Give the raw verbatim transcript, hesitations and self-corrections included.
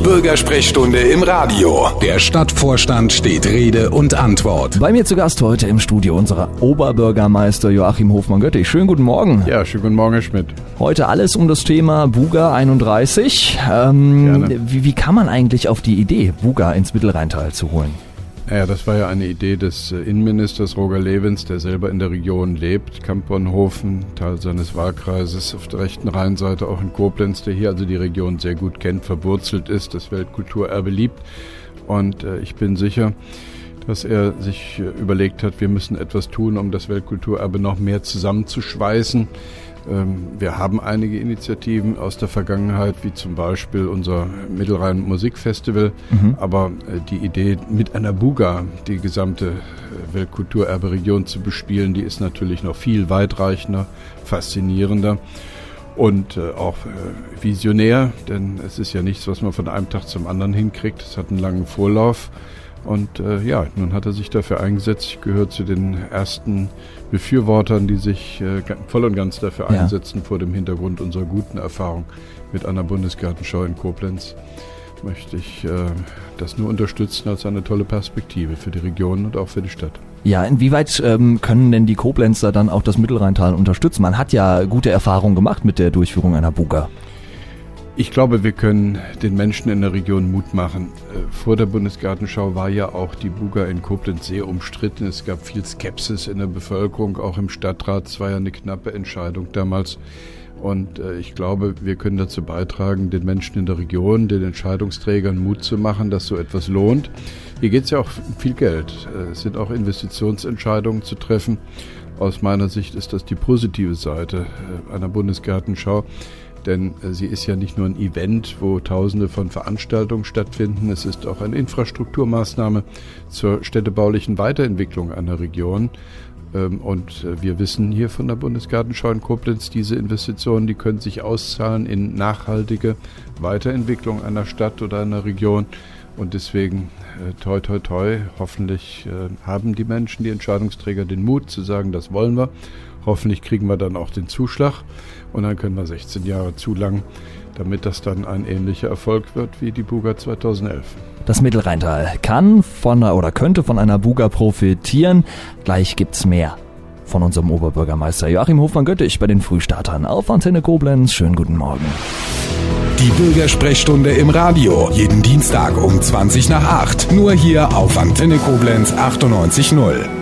Bürgersprechstunde im Radio. Der Stadtvorstand steht Rede und Antwort. Bei mir zu Gast heute im Studio unser Oberbürgermeister Joachim Hofmann-Göttich. Schönen guten Morgen. Ja, schönen guten Morgen, Herr Schmidt. Heute alles um das Thema Buga einunddreißig. Ähm, wie, wie kann man eigentlich auf die Idee, Buga ins Mittelrheintal zu holen? Ja, das war ja eine Idee des Innenministers Roger Lewins, der selber in der Region lebt. Kampbornhofen, Teil seines Wahlkreises auf der rechten Rheinseite, auch in Koblenz, der hier also die Region sehr gut kennt, verwurzelt ist, das Weltkulturerbe liebt. Und äh, ich bin sicher, dass er sich äh, überlegt hat, wir müssen etwas tun, um das Weltkulturerbe noch mehr zusammenzuschweißen. Wir haben einige Initiativen aus der Vergangenheit, wie zum Beispiel unser Mittelrhein Musikfestival. Mhm. Aber die Idee, mit einer Buga die gesamte Weltkulturerbe-Region zu bespielen, die ist natürlich noch viel weitreichender, faszinierender und auch visionär. Denn es ist ja nichts, was man von einem Tag zum anderen hinkriegt. Es hat einen langen Vorlauf. Und äh, ja, nun hat er sich dafür eingesetzt. Ich gehöre zu den ersten Befürwortern, die sich äh, voll und ganz dafür ja. einsetzen, vor dem Hintergrund unserer guten Erfahrung mit einer Bundesgartenschau in Koblenz. Möchte ich äh, das nur unterstützen als eine tolle Perspektive für die Region und auch für die Stadt. Ja, inwieweit ähm, können denn die Koblenzer dann auch das Mittelrheintal unterstützen? Man hat ja gute Erfahrungen gemacht mit der Durchführung einer Buga. Ich glaube, wir können den Menschen in der Region Mut machen. Vor der Bundesgartenschau war ja auch die Buga in Koblenz sehr umstritten. Es gab viel Skepsis in der Bevölkerung, auch im Stadtrat. Es war ja eine knappe Entscheidung damals. Und ich glaube, wir können dazu beitragen, den Menschen in der Region, den Entscheidungsträgern Mut zu machen, dass so etwas lohnt. Hier geht es ja auch um viel Geld. Es sind auch Investitionsentscheidungen zu treffen. Aus meiner Sicht ist das die positive Seite einer Bundesgartenschau. Denn sie ist ja nicht nur ein Event, wo Tausende von Veranstaltungen stattfinden. Es ist auch eine Infrastrukturmaßnahme zur städtebaulichen Weiterentwicklung einer Region. Und wir wissen hier von der Bundesgartenschau in Koblenz, diese Investitionen, die können sich auszahlen in nachhaltige Weiterentwicklung einer Stadt oder einer Region. Und deswegen, toi, toi, toi, hoffentlich haben die Menschen, die Entscheidungsträger, den Mut zu sagen, das wollen wir. Hoffentlich kriegen wir dann auch den Zuschlag und dann können wir sechzehn Jahre zulangen, damit das dann ein ähnlicher Erfolg wird wie die Buga zweitausendelf. Das Mittelrheintal kann von oder könnte von einer Buga profitieren. Gleich gibt's mehr von unserem Oberbürgermeister Joachim Hofmann-Göttich bei den Frühstartern auf Antenne Koblenz. Schönen guten Morgen. Die Bürgersprechstunde im Radio. Jeden Dienstag um zwanzig nach acht. Nur hier auf Antenne Koblenz achtundneunzig Komma null.